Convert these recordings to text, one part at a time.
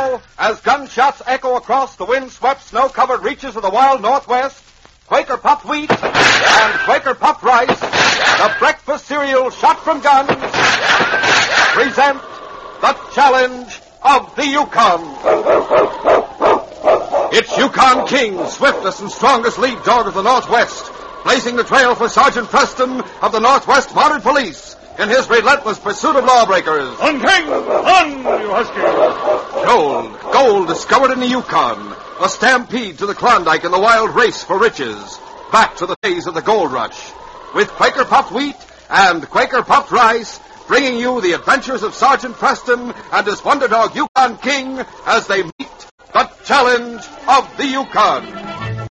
now, as gunshots echo across the wind-swept, snow-covered reaches of the wild Northwest, Quaker Puffed Wheat and Quaker Puffed Rice, the breakfast cereal shot from guns, present the challenge of the Yukon. It's Yukon King, swiftest and strongest lead dog of the Northwest, blazing the trail for Sergeant Preston of the Northwest Mounted Police in his relentless pursuit of lawbreakers. On, King! On, you husky! Gold discovered in the Yukon. A stampede to the Klondike in the wild race for riches. Back to the days of the gold rush. With Quaker Puffed Wheat and Quaker Puffed Rice, bringing you the adventures of Sergeant Preston and his wonder dog Yukon King as they meet the challenge of the Yukon.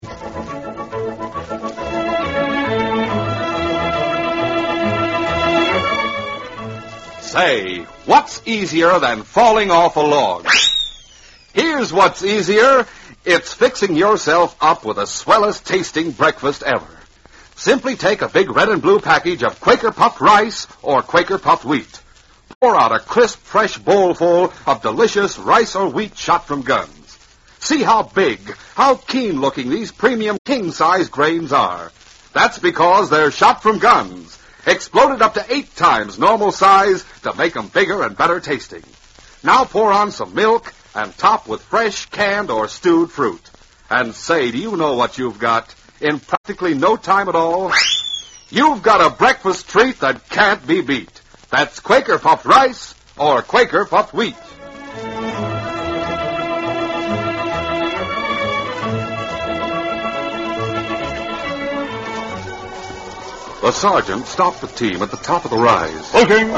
Say, what's easier than falling off a log? Here's what's easier. It's fixing yourself up with the swellest tasting breakfast ever. Simply take a big red and blue package of Quaker Puffed Rice or Quaker Puffed Wheat. Pour out a crisp, fresh bowl full of delicious rice or wheat shot from guns. See how big, how keen-looking these premium king-size grains are. That's because they're shot from guns. Exploded up to 8 times normal size to make them bigger and better tasting. Now pour on some milk and top with fresh canned or stewed fruit. And say, do you know what you've got? In practically no time at all, you've got a breakfast treat that can't be beat. That's Quaker Puffed Rice or Quaker Puffed Wheat. The sergeant stopped the team at the top of the rise. Oh, King!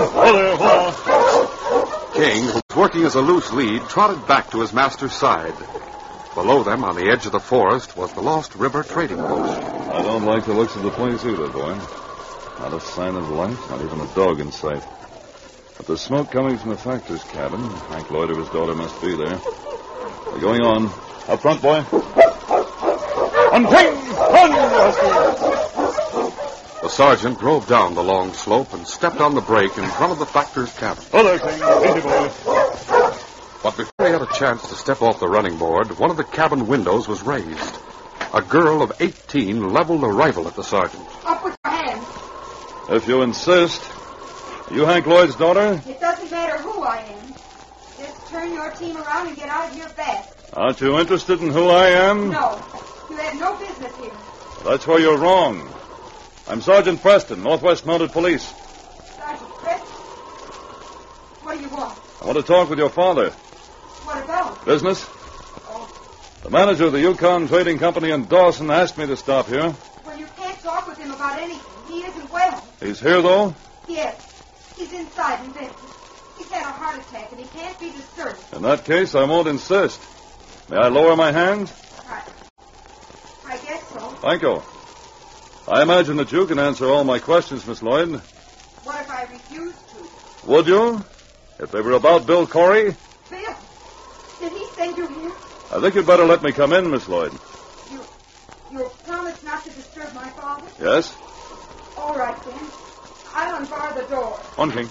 Oh, there, King, who was working as a loose lead, trotted back to his master's side. Below them, on the edge of the forest, was the Lost River trading post. I don't like the looks of the place either, boy. Not a sign of life, not even a dog in sight. But the smoke coming from the factor's cabin, Hank Lloyd or his daughter must be there. They're going on. Up front, boy. On, King! On, you husky! The sergeant drove down the long slope and stepped on the brake in front of the factor's cabin. Oh, there, King. Easy, boy. But before he had a chance to step off the running board, one of the cabin windows was raised. A girl of 18 leveled a rifle at the sergeant. Up with your hands. If you insist. Are you Hank Lloyd's daughter? It doesn't matter who I am. Just turn your team around and get out of here fast. Aren't you interested in who I am? No. You have no business here. That's where you're wrong. I'm Sergeant Preston, Northwest Mounted Police. Sergeant Preston? What do you want? I want to talk with your father. What about? Business? Oh, The manager of the Yukon Trading Company in Dawson asked me to stop here. well, you can't talk with him about anything. He isn't well. He's here, though? Yes. He's inside in bed. He's had a heart attack and he can't be disturbed. In that case, I won't insist. May I lower my hand? I guess so. Thank you. I imagine that you can answer all my questions, Miss Lloyd. What if I refuse to? Would you? If they were about Bill Corey? Bill, did he send you here? I think you'd better let me come in, Miss Lloyd. You promised not to disturb my father? Yes? All right, then. I'll unbar the door. On, King.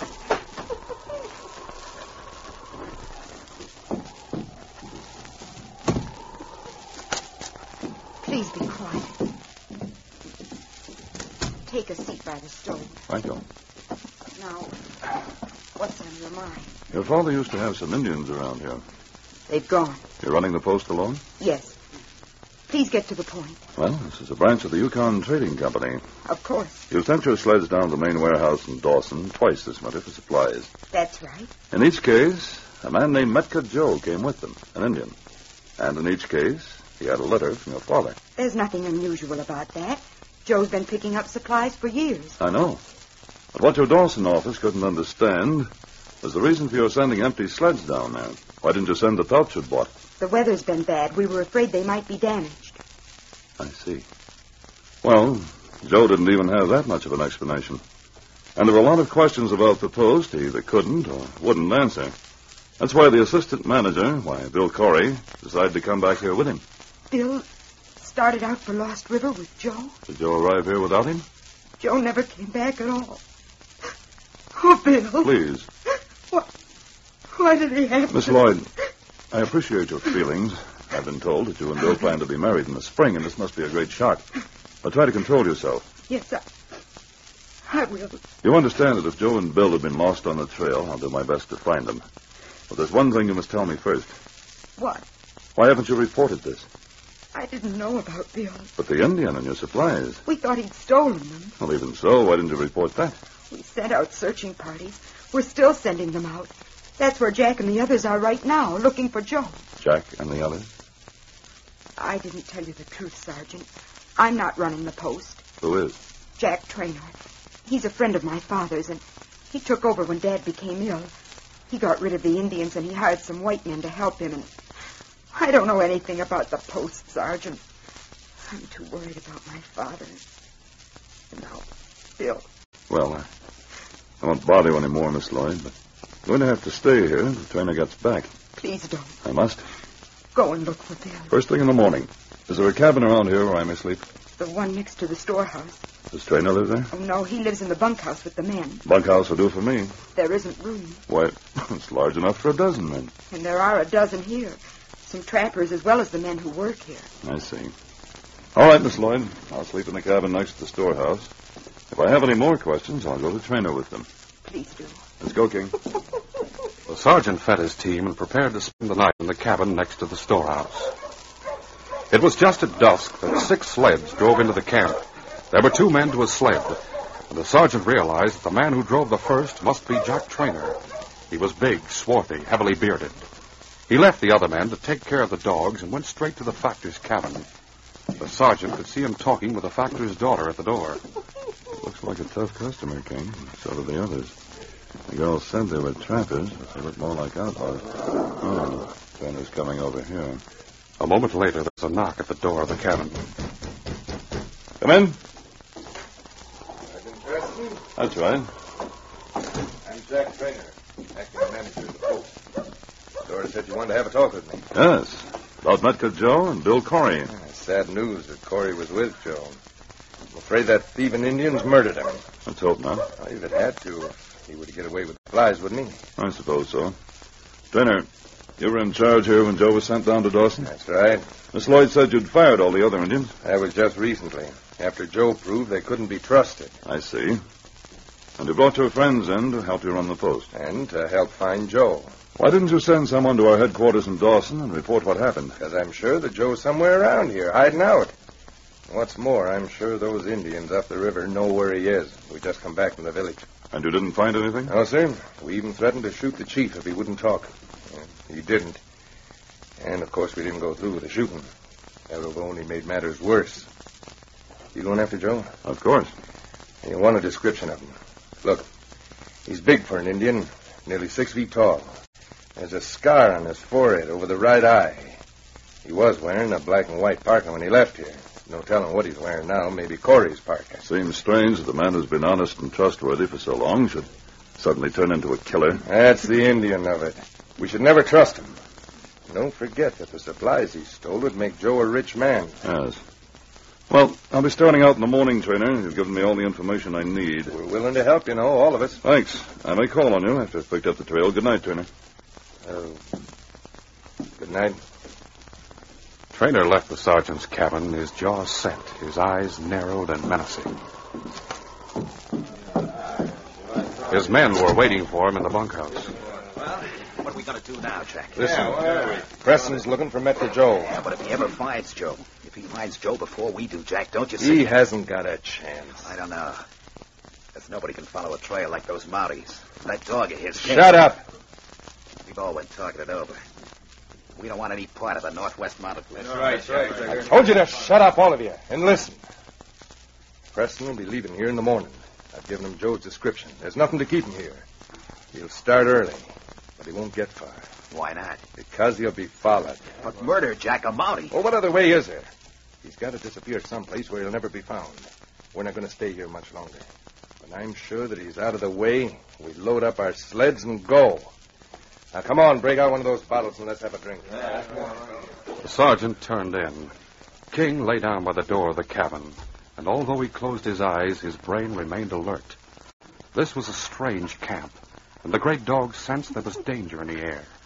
Please be quiet. Take a seat by the stove. Thank you. Now, what's on your mind? Your father used to have some Indians around here. They've gone. You're running the post alone? Yes. Please get to the point. Well, this is a branch of the Yukon Trading Company. Of course. You sent your sleds down to the main warehouse in Dawson twice this winter for supplies. That's right. In each case, a man named Metka Joe came with them, an Indian. And in each case, he had a letter from your father. There's nothing unusual about that. Joe's been picking up supplies for years. I know. But what your Dawson office couldn't understand was the reason for your sending empty sleds down there. Why didn't you send the pelts you'd bought? The weather's been bad. We were afraid they might be damaged. I see. Well, Joe didn't even have that much of an explanation. And there were a lot of questions about the post he either couldn't or wouldn't answer. That's why the assistant manager, Bill Corey, decided to come back here with him. Bill started out for Lost River with Joe? Did Joe arrive here without him? Joe never came back at all. Oh, Bill. Please. Why did he have Miss to... Lloyd, I appreciate your feelings. I've been told that you and Bill plan to be married in the spring, and this must be a great shock. But try to control yourself. Yes, I will. You understand that if Joe and Bill have been lost on the trail, I'll do my best to find them. But there's one thing you must tell me first. What? Why haven't you reported this? I didn't know about Bill. But the Indian and your supplies. We thought he'd stolen them. Well, even so, why didn't you report that? We sent out searching parties. We're still sending them out. That's where Jack and the others are right now, looking for Joe. Jack and the others? I didn't tell you the truth, Sergeant. I'm not running the post. Who is? Jack Traynor. He's a friend of my father's, and he took over when Dad became ill. He got rid of the Indians, and he hired some white men to help him, and I don't know anything about the post, Sergeant. I'm too worried about my father. And now, Bill. Well, I won't bother you anymore, Miss Lloyd, but you're going to have to stay here until Traynor gets back. Please don't. I must. Go and look for Bill. First thing in the morning. Is there a cabin around here where I may sleep? The one next to the storehouse. Does Traynor live there? Oh, no, he lives in the bunkhouse with the men. Bunkhouse will do for me. There isn't room. Why, it's large enough for a dozen men. And there are a dozen here. Some trappers as well as the men who work here. I see. All right, Miss Lloyd. I'll sleep in the cabin next to the storehouse. If I have any more questions, I'll go to Traynor with them. Please do. Let's go, King. The sergeant fed his team and prepared to spend the night in the cabin next to the storehouse. It was just at dusk that 6 sleds drove into the camp. There were 2 men to a sled, and the sergeant realized that the man who drove the first must be Jack Traynor. He was big, swarthy, heavily bearded. He left the other men to take care of the dogs and went straight to the factor's cabin. The sergeant could see him talking with the factor's daughter at the door. Looks like a tough customer, King. So do the others. The girls said they were trappers, but they look more like outlaws. Oh, Trainor's coming over here. A moment later, there was a knock at the door of the cabin. Come in. Sergeant Preston? That's right. I'm Jack Traynor, acting manager of the post. Dora said you wanted to have a talk with me. Yes. About Metka Joe and Bill Corey. Sad news that Corey was with Joe. I'm afraid that thieving Indians murdered him. Let's hope not. Well, if it had to, he would get away with the flies, wouldn't he? I suppose so. Traynor, you were in charge here when Joe was sent down to Dawson? That's right. Miss Lloyd said you'd fired all the other Indians. That was just recently, after Joe proved they couldn't be trusted. I see. And you brought your friends in to help you run the post. And to help find Joe. Why didn't you send someone to our headquarters in Dawson and report what happened? Because I'm sure that Joe's somewhere around here, hiding out. What's more, I'm sure those Indians up the river know where he is. We just come back from the village. And you didn't find anything? No, sir. We even threatened to shoot the chief if he wouldn't talk. He didn't. And, of course, we didn't go through with the shooting. That would have only made matters worse. You going after Joe? Of course. You want a description of him. Look, he's big for an Indian, nearly 6 feet tall. There's a scar on his forehead over the right eye. He was wearing a black and white parka when he left here. No telling what he's wearing now. Maybe Corey's parka. Seems strange that the man who's been honest and trustworthy for so long should suddenly turn into a killer. That's the Indian of it. We should never trust him. Don't forget that the supplies he stole would make Joe a rich man. Yes. Well, I'll be starting out in the morning, Traynor. You've given me all the information I need. We're willing to help, all of us. Thanks. I may call on you after I've picked up the trail. Good night, Traynor. Good night. Traynor left the sergeant's cabin, his jaw set, his eyes narrowed and menacing. His men were waiting for him in the bunkhouse. Well, what are we going to do now, Jack? Listen, Preston's looking for Metka Joe. Yeah, but if he ever finds Joe, if he finds Joe before we do, Jack, don't you see? He hasn't got a chance. I don't know. Because nobody can follow a trail like those Mounties. That dog of his... Shut up! We've all been talking it over. We don't want any part of the Northwest Mounted Police. That's right. I told you to shut up, all of you, and listen. Preston will be leaving here in the morning. I've given him Joe's description. There's nothing to keep him here. He'll start early, but he won't get far. Why not? Because he'll be followed. But murder, Jack, a Mountie. Well, what other way is there? He's got to disappear someplace where he'll never be found. We're not going to stay here much longer. When I'm sure that he's out of the way, we load up our sleds and go. Now, come on, break out one of those bottles and let's have a drink. The sergeant turned in. King lay down by the door of the cabin, and although he closed his eyes, his brain remained alert. This was a strange camp, and the great dog sensed there was danger in the air.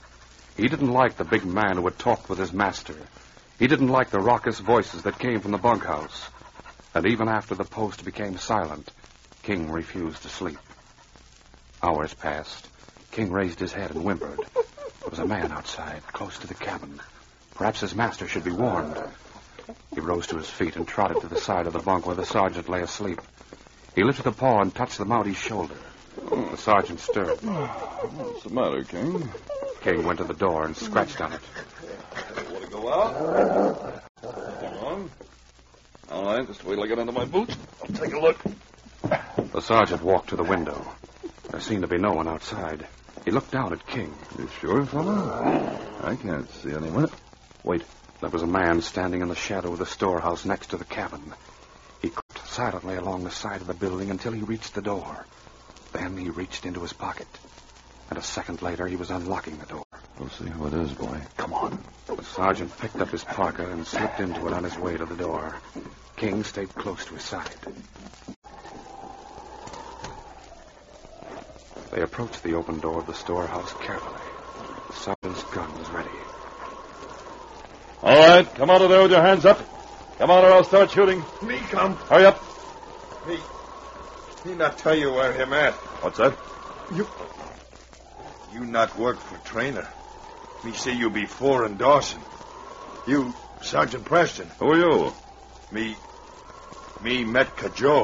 He didn't like the big man who had talked with his master. He didn't like the raucous voices that came from the bunkhouse. And even after the post became silent, King refused to sleep. Hours passed. King raised his head and whimpered. There was a man outside, close to the cabin. Perhaps his master should be warned. He rose to his feet and trotted to the side of the bunk where the sergeant lay asleep. He lifted a paw and touched the Mounty's shoulder. The sergeant stirred. What's the matter, King? King went to the door and scratched on it. Want to go out? Come on. All right, just wait till I get into my boots. I'll take a look. The sergeant walked to the window. There seemed to be no one outside. He looked down at King. You sure, fella? I can't see anyone. Wait. There was a man standing in the shadow of the storehouse next to the cabin. He crept silently along the side of the building until he reached the door. Then he reached into his pocket. And a second later, he was unlocking the door. We'll see who it is, boy. Come on. The sergeant picked up his parka and slipped into it on his way to the door. King stayed close to his side. They approached the open door of the storehouse carefully. The sergeant's gun was ready. All right, come out of there with your hands up. Come on or I'll start shooting. Me come. Hurry up. Me not tell you where him at. What's that? You not work for Trainer. Me see you before in Dawson. You, Sergeant Preston. Who are you? Me Metka Joe.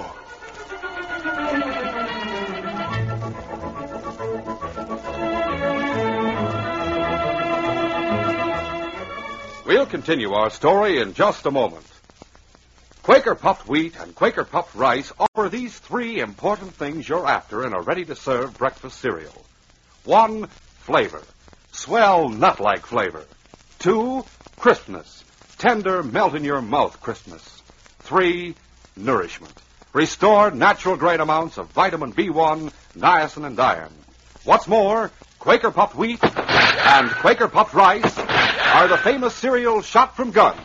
We'll continue our story in just a moment. Quaker Puffed Wheat and Quaker Puffed Rice offer these three important things you're after in a ready-to-serve breakfast cereal. 1, flavor. Swell nut-like flavor. 2, crispness. Tender, melt-in-your-mouth crispness. 3, nourishment. Restored natural-grade amounts of vitamin B1, niacin, and iron. What's more, Quaker Puffed Wheat and Quaker Puffed Rice are the famous cereals shot from guns.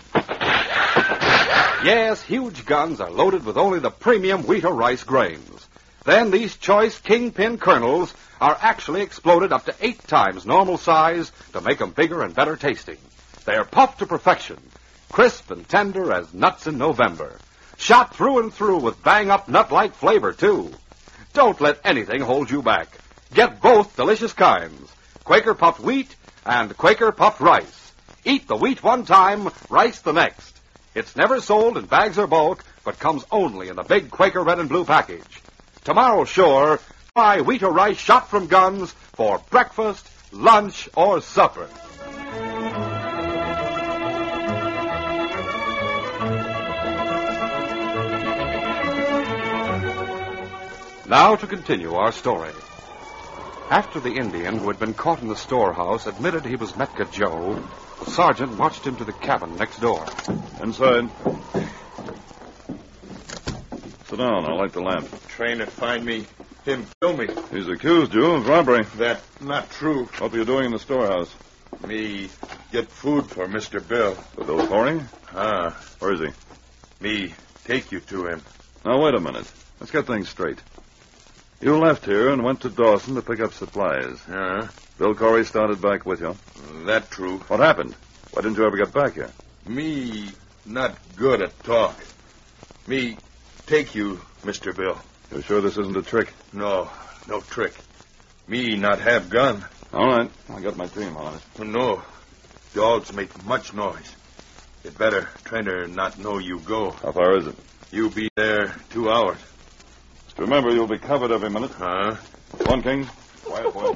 Yes, huge guns are loaded with only the premium wheat or rice grains. Then these choice kingpin kernels are actually exploded up to 8 times normal size to make them bigger and better tasting. They're puffed to perfection, crisp and tender as nuts in November. Shot through and through with bang-up nut-like flavor, too. Don't let anything hold you back. Get both delicious kinds, Quaker Puffed Wheat and Quaker Puffed Rice. Eat the wheat one time, rice the next. It's never sold in bags or bulk, but comes only in the big Quaker red and blue package. Tomorrow, sure, try wheat or rice shot from guns for breakfast, lunch, or supper. Now to continue our story. After the Indian who had been caught in the storehouse admitted he was Metka Joe, the sergeant marched him to the cabin next door. Inside. Sit down. I'll light the lamp. Trainer find me. Him kill me. He's accused you of robbery. That not true. What were you doing in the storehouse? Me get food for Mr. Bill. For Bill Corey? Where is he? Me take you to him. Now, wait a minute. Let's get things straight. You left here and went to Dawson to pick up supplies. Bill Corey started back with you. That true. What happened? Why didn't you ever get back here? Me not good at talk. Me take you, Mr. Bill. You sure this isn't a trick? No trick. Me not have gun. All right. I got my team on it. No. Dogs make much noise. It better Trainer not know you go. How far is it? You be there 2 hours. Just remember, you'll be covered every minute. Come on, King. Quiet, boy.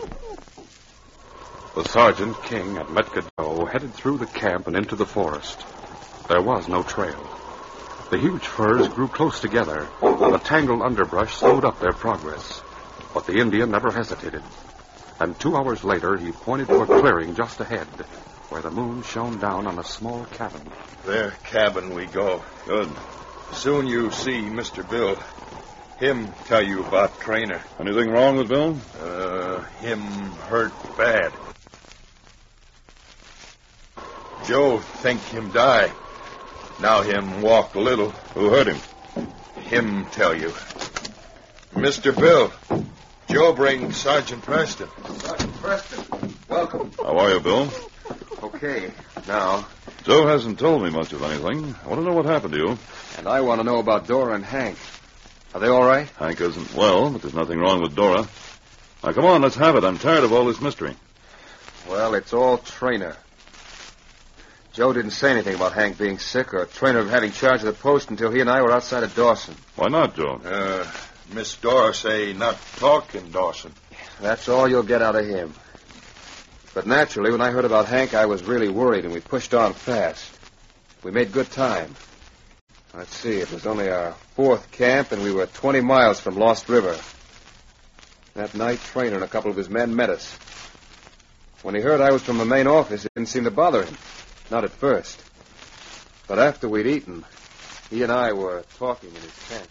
The sergeant, King, and Metka Joe headed through the camp and into the forest. There was no trail. The huge firs grew close together, and the tangled underbrush slowed up their progress. But the Indian never hesitated. And 2 hours later, he pointed to a clearing just ahead, where the moon shone down on a small cabin. Their cabin we go. Good. Soon you see Mr. Bill. Him tell you about Trainer. Anything wrong with Bill? Him hurt bad. Joe think him die. Now him walk little. Who hurt him? Him tell you. Mr. Bill, Joe bring Sergeant Preston. Sergeant Preston. Well, welcome. How are you, Bill? Okay, now. Joe hasn't told me much of anything. I want to know what happened to you. And I want to know about Dora and Hank. Are they all right? Hank isn't well, but there's nothing wrong with Dora. Now, come on, let's have it. I'm tired of all this mystery. Well, it's all Trainer. Joe didn't say anything about Hank being sick or Trainer having charge of the post until he and I were outside of Dawson. Why not, Joe? Miss Dora say not talk in Dawson. That's all you'll get out of him. But naturally, when I heard about Hank, I was really worried, and we pushed on fast. We made good time. Let's see, it was only our fourth camp, and we were 20 miles from Lost River. That night, Trainer and a couple of his men met us. When he heard I was from the main office, it didn't seem to bother him. Not at first. But after we'd eaten, he and I were talking in his tent.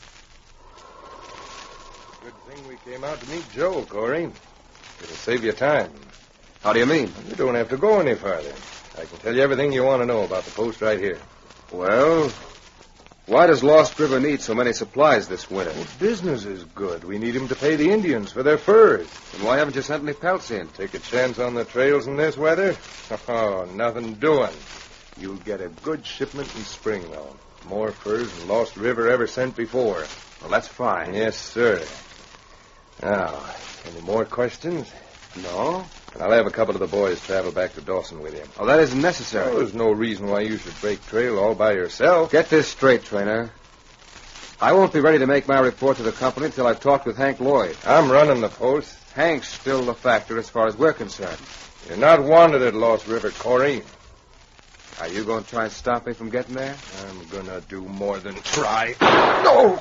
Good thing we came out to meet Joe, Corey. It'll save you time. How do you mean? You don't have to go any farther. I can tell you everything you want to know about the post right here. Well, why does Lost River need so many supplies this winter? Well, business is good. We need him to pay the Indians for their furs. And why haven't you sent any pelts in? Take a chance on the trails in this weather? Oh, nothing doing. You'll get a good shipment in spring, though. More furs than Lost River ever sent before. Well, that's fine. Yes, sir. Now, any more questions? No. And I'll have a couple of the boys travel back to Dawson with you. Oh, that isn't necessary. Well, there's no reason why you should break trail all by yourself. Get this straight, Trainer. I won't be ready to make my report to the company until I've talked with Hank Lloyd. I'm running the post. Hank's still the factor as far as we're concerned. You're not wanted at Lost River, Corey. Are you going to try and stop me from getting there? I'm going to do more than try. No!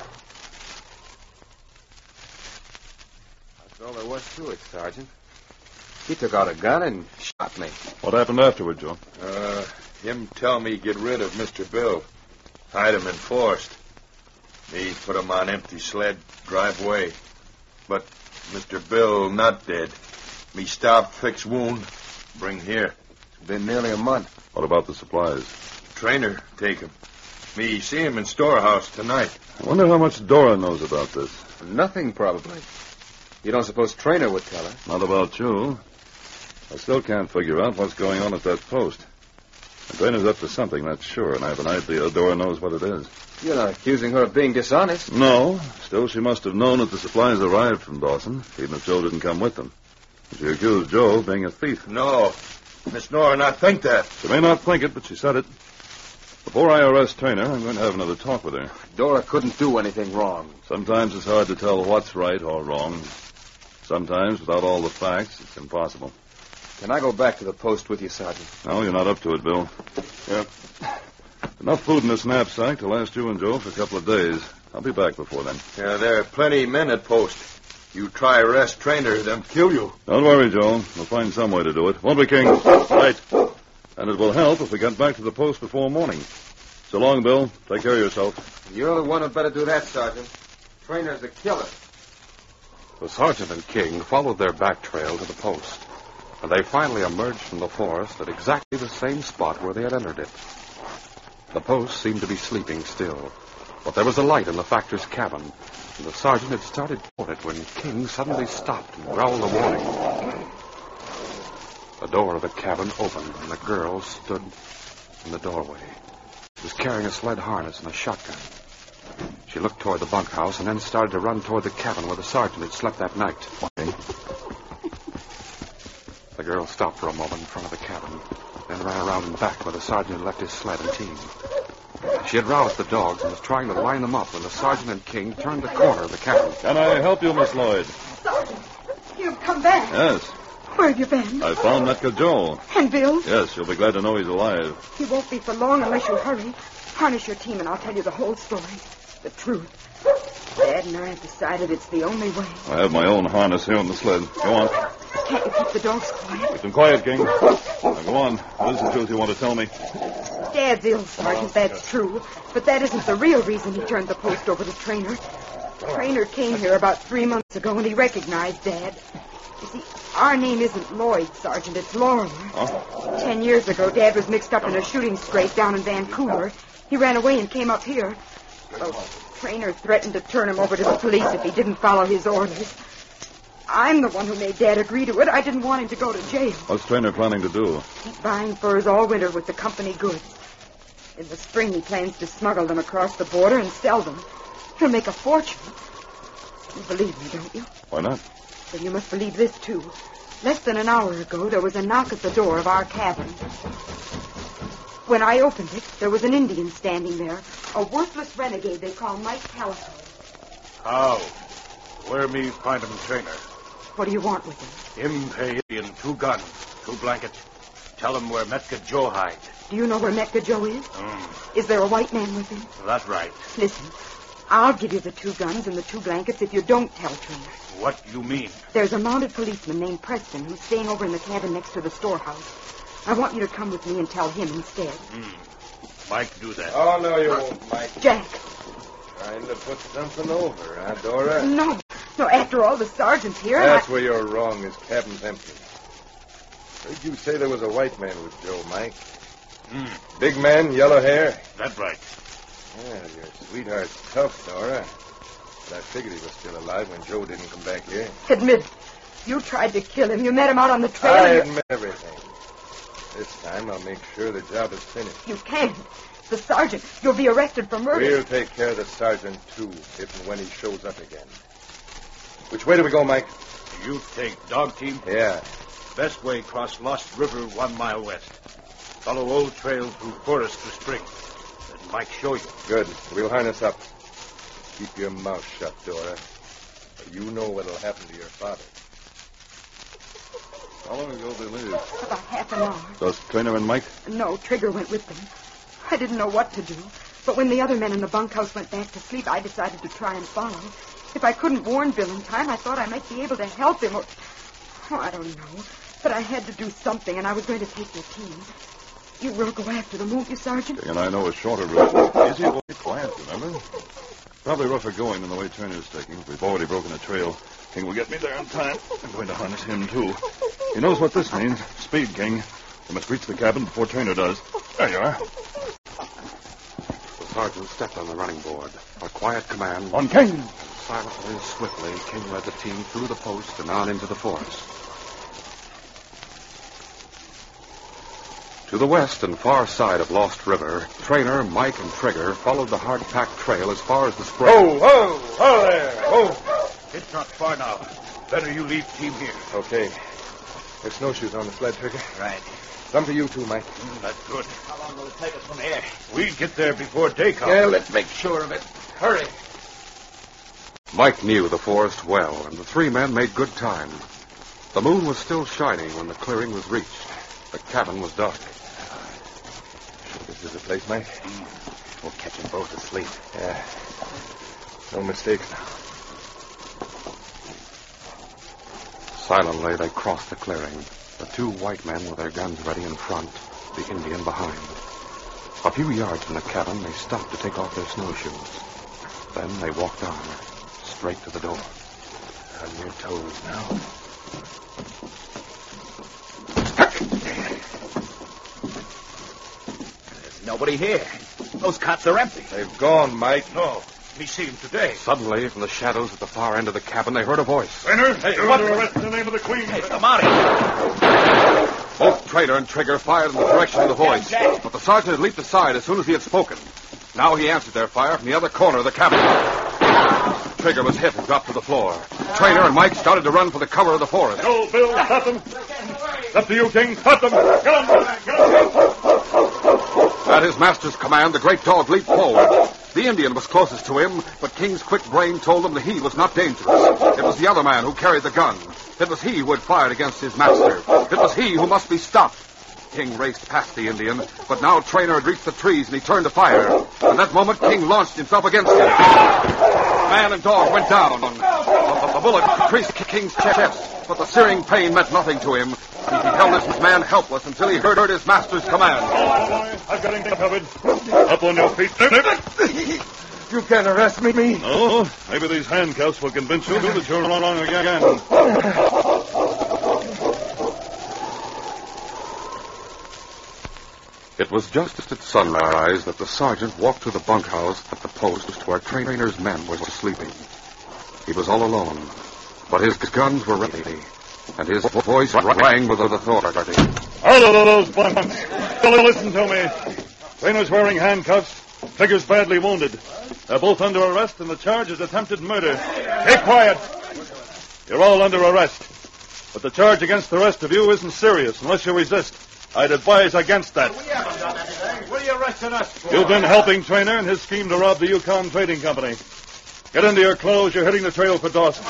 That's all there was to it, Sergeant. He took out a gun and shot me. What happened afterward, Joe? Him tell me get rid of Mr. Bill. Hide him in forest. Me put him on empty sled, drive away. But Mr. Bill not dead. Me stop, fix wound, bring here. It's been nearly a month. What about the supplies? Trainer take him. Me see him in storehouse tonight. I wonder how much Dora knows about this. Nothing, probably. You don't suppose Trainer would tell her? Not about you. I still can't figure out what's going on at that post. The Trainer's up to something, that's sure, and I have an idea Dora knows what it is. You're not accusing her of being dishonest. No. Still, she must have known that the supplies arrived from Dawson, even if Joe didn't come with them. She accused Joe of being a thief. No. Miss Nora not think that. She may not think it, but she said it. Before I arrest Trainer, I'm going to have another talk with her. Dora couldn't do anything wrong. Sometimes it's hard to tell what's right or wrong. Sometimes, without all the facts, it's impossible. Can I go back to the post with you, Sergeant? No, you're not up to it, Bill. Yep. Enough food in this knapsack to last you and Joe for a couple of days. I'll be back before then. Yeah, there are plenty men at post. You try arrest Trainer, them kill you. Don't worry, Joe. We'll find some way to do it. Won't we, King? Right. And it will help if we get back to the post before morning. So long, Bill. Take care of yourself. You're the one who'd better do that, Sergeant. Trainer's a killer. The sergeant and King followed their back trail to the post, and they finally emerged from the forest at exactly the same spot where they had entered it. The post seemed to be sleeping still, but there was a light in the factor's cabin, and the sergeant had started toward it when King suddenly stopped and growled a warning. The door of the cabin opened, and the girl stood in the doorway. She was carrying a sled harness and a shotgun. She looked toward the bunkhouse and then started to run toward the cabin where the sergeant had slept that night. The girl stopped for a moment in front of the cabin, then ran around and back where the sergeant had left his sled and team. She had roused the dogs and was trying to line them up when the sergeant and King turned the corner of the cabin. Can I help you, Miss Lloyd? Sergeant, you've come back. Yes. Where have you been? I found Netka Joe. And Bill? Yes, you'll be glad to know he's alive. He won't be for long unless you hurry. Harness your team and I'll tell you the whole story. The truth. Dad and I have decided it's the only way. I have my own harness here on the sled. Go on. Can't you keep the dogs quiet? Keep them quiet, King. Now, go on. What is the truth you want to tell me? Dad's ill, Sergeant, that's true. But that isn't the real reason he turned the post over to Trainer. Trainer came here about 3 months ago and he recognized Dad. You see, our name isn't Lloyd, Sergeant. It's Lorimer. Huh? 10 years ago, Dad was mixed up in a shooting scrape down in Vancouver. He ran away and came up here. Well, Trainer threatened to turn him over to the police if he didn't follow his orders. I'm the one who made Dad agree to it. I didn't want him to go to jail. What's Trainer planning to do? Keep buying furs all winter with the company goods. In the spring, he plans to smuggle them across the border and sell them. He'll make a fortune. You believe me, don't you? Why not? Then you must believe this, too. Less than an hour ago, there was a knock at the door of our cabin. When I opened it, there was an Indian standing there. A worthless renegade they call Mike Calico. How? Where me find him, Trainer? What do you want with him? Him pay Indian 2 guns, 2 blankets. Tell him where Metka Joe hide. Do you know where Metka Joe is? Is there a white man with him? That's right. Listen, I'll give you the 2 guns and the 2 blankets if you don't tell Trainer. What you mean? There's a mounted policeman named Preston who's staying over in the cabin next to the storehouse. I want you to come with me and tell him instead. Mike do that. Oh, no, you won't, Mike. Jack. Trying to put something over, huh, Dora? No, after all, the sergeant's here. That's where you're wrong. His cabin's empty. Heard you say there was a white man with Joe, Mike. Big man, yellow hair. That's right. Yeah, your sweetheart's tough, Dora. But I figured he was still alive when Joe didn't come back here. Admit it. You tried to kill him. You met him out on the trail. I admit everything. This time I'll make sure the job is finished. You can't. The sergeant. You'll be arrested for murder. We'll take care of the sergeant, too, if and when he shows up again. Which way do we go, Mike? You take dog team? Yeah. Best way cross Lost River 1 mile west. Follow old trail through forest to spring. Let Mike show you. Good. We'll harness up. Keep your mouth shut, Dora. You know what'll happen to your father. How long ago did they leave? About half an hour. Just Trainer and Mike? No, Trigger went with them. I didn't know what to do. But when the other men in the bunkhouse went back to sleep, I decided to try and follow. If I couldn't warn Bill in time, I thought I might be able to help him or... Oh, I don't know. But I had to do something, and I was going to take your team. You will go after them, won't you, Sergeant? And I know a shorter route. Easy, boy, quiet, remember? Probably rougher going than the way Turner's taking. We've already broken a trail. King will get me there in time. I'm going to harness him, too. He knows what this means. Speed, King. We must reach the cabin before Trainer does. There you are. The sergeant stepped on the running board. A quiet command. On King! And silently, swiftly, King led the team through the post and on into the forest. To the west and far side of Lost River, Trainer, Mike, and Trigger followed the hard-packed trail as far as the spring. Ho there! Ho! It's not far now. Better you leave team here. Okay. There's snowshoes on the sled, Trigger. Right. Some for you, too, Mike. That's good. How long will it take us from here? We'll get there before day comes. Yeah, let's make sure of it. Hurry. Mike knew the forest well, and the 3 men made good time. The moon was still shining when the clearing was reached. The cabin was dark. This is the place, Mike. We'll catch them both asleep. Yeah. No mistakes now. Silently, they crossed the clearing. The 2 white men with their guns ready in front, the Indian behind. A few yards from the cabin, they stopped to take off their snowshoes. Then they walked on, straight to the door. On your toes now. There's nobody here. Those cots are empty. They've gone, Mike. No. Me see him today. Suddenly, from the shadows at the far end of the cabin, they heard a voice. Trainer, you're under arrest in the name of the Queen. Hey, come out here. Both Trainer and Trigger fired in the direction of the voice, but the sergeant had leaped aside as soon as he had spoken. Now he answered their fire from the other corner of the cabin. Trigger was hit and dropped to the floor. Trainer and Mike started to run for the cover of the forest. Go, Bill, stop them. Up to you, King. Stop them. Get them. At his master's command, the great dog leaped forward. The Indian was closest to him, but King's quick brain told him that he was not dangerous. It was the other man who carried the gun. It was he who had fired against his master. It was he who must be stopped. King raced past the Indian, but now Trainer had reached the trees and he turned to fire. At that moment, King launched himself against him. Man and dog went down. The bullet creased King's chest, but the searing pain meant nothing to him. He held his man helpless until he heard his master's command. I've got him covered. Up on your feet. You can't arrest me. Oh, maybe these handcuffs will convince you that you're wrong again. It was just at sunrise that the sergeant walked to the bunkhouse at the post where Trainer's men were sleeping. He was all alone. But his guns were ready, and his voice rang with authority. All of those bunks. Listen to me. Trainer's wearing handcuffs. Figure's badly wounded. They're both under arrest, and the charge is attempted murder. Keep quiet. You're all under arrest. But the charge against the rest of you isn't serious unless you resist. I'd advise against that. We haven't done anything. What are you arresting us for? You've been helping Trainer in his scheme to rob the Yukon Trading Company. Get into your clothes. You're hitting the trail for Dawson.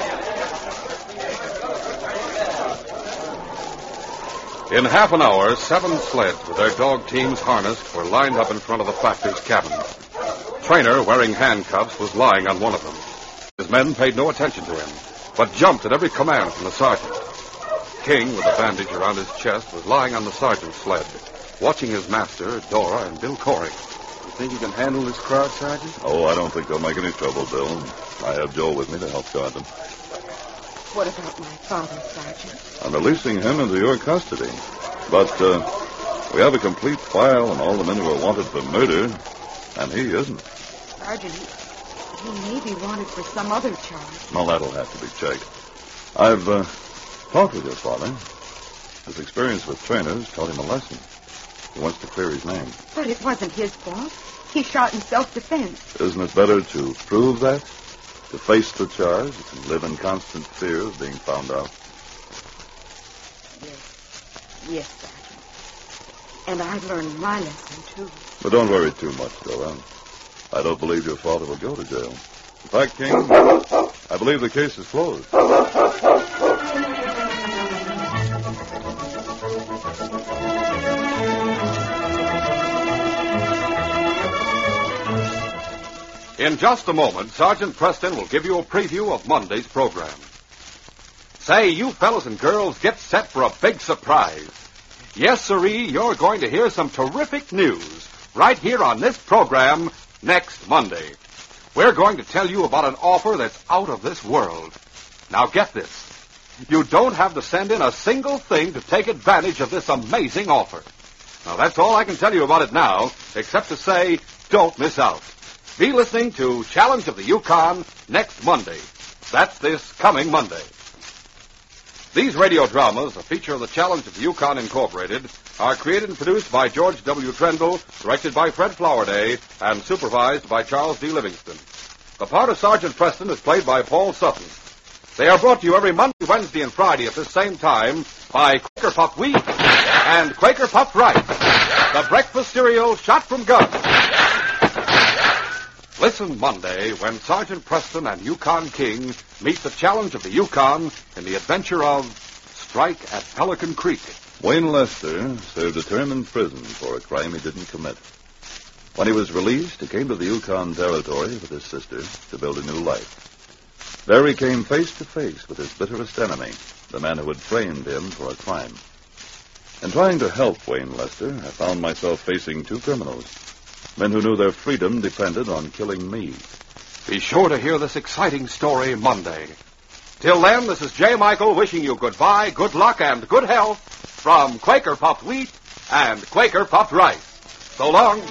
In half an hour, 7 sleds with their dog teams harnessed were lined up in front of the factor's cabin. Trainer, wearing handcuffs, was lying on one of them. His men paid no attention to him, but jumped at every command from the sergeant. King, with a bandage around his chest, was lying on the sergeant's sled, watching his master, Dora, and Bill Corey. You think you can handle this crowd, Sergeant? Oh, I don't think they'll make any trouble, Bill. I have Joe with me to help guard them. What about my father, Sergeant? I'm releasing him into your custody. But we have a complete file on all the men who are wanted for murder, and he isn't. Sergeant, he may be wanted for some other charge. Well, that'll have to be checked. I've talked with your father. His experience with trainers taught him a lesson. He wants to clear his name. But it wasn't his fault. He shot in self-defense. Isn't it better to prove that? To face the charge and live in constant fear of being found out? Yes, Sergeant. And I've learned my lesson, too. But don't worry too much, Dora. I don't believe your father will go to jail. In fact, King, I believe the case is closed. In just a moment, Sergeant Preston will give you a preview of Monday's program. Say, you fellas and girls, get set for a big surprise. Yes, sirree, you're going to hear some terrific news right here on this program next Monday. We're going to tell you about an offer that's out of this world. Now get this. You don't have to send in a single thing to take advantage of this amazing offer. Now, that's all I can tell you about it now, except to say, don't miss out. Be listening to Challenge of the Yukon next Monday. That's this coming Monday. These radio dramas, a feature of the Challenge of the Yukon Incorporated, are created and produced by George W. Trendle, directed by Fred Flowerday, and supervised by Charles D. Livingston. The part of Sergeant Preston is played by Paul Sutton. They are brought to you every Monday, Wednesday, and Friday at this same time by Quaker Puffed Wheat and Quaker Puffed Rice, the breakfast cereal shot from guns. Listen Monday when Sergeant Preston and Yukon King meet the Challenge of the Yukon in the adventure of Strike at Pelican Creek. Wayne Lester served a term in prison for a crime he didn't commit. When he was released, he came to the Yukon Territory with his sister to build a new life. There he came face to face with his bitterest enemy, the man who had framed him for a crime. In trying to help Wayne Lester, I found myself facing 2 criminals. Men who knew their freedom depended on killing me. Be sure to hear this exciting story Monday. Till then, this is J. Michael wishing you goodbye, good luck, and good health from Quaker Puffed Wheat and Quaker Puffed Rice. So long.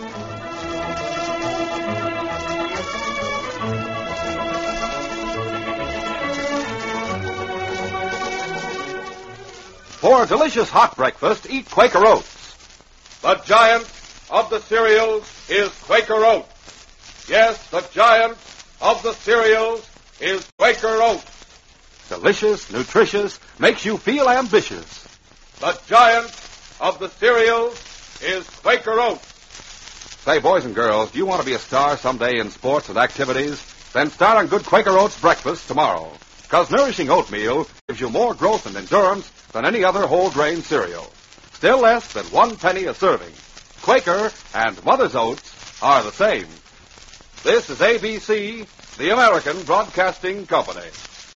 For a delicious hot breakfast, eat Quaker Oats. The giant of the cereals is Quaker Oats. Yes, the giant of the cereals is Quaker Oats. Delicious, nutritious, makes you feel ambitious. The giant of the cereals is Quaker Oats. Say, boys and girls, do you want to be a star someday in sports and activities? Then start on good Quaker Oats breakfast tomorrow. Because nourishing oatmeal gives you more growth and endurance than any other whole grain cereal. Still less than 1 penny a serving. Quaker and Mother's Oats are the same. This is ABC, the American Broadcasting Company.